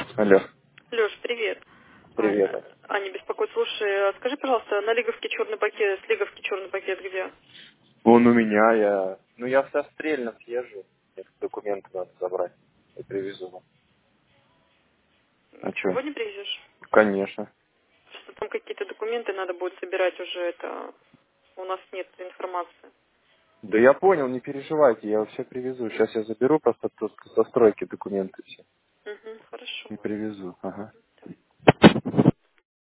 Алло, Леш, привет. привет. Аня беспокоит. Слушай, а скажи, пожалуйста, на лиговский черный пакет, с лиговский черный пакет где? Он у меня, я в Стрельно съезжу. Мне документы надо забрать. И привезу вам. А что? Сегодня привезешь? Конечно. Что там какие-то документы надо будет собирать уже, у нас нет информации. Да я понял, не переживайте, я все привезу. Сейчас я заберу просто тут со стройки документы все. Угу, хорошо. И привезу. Ага.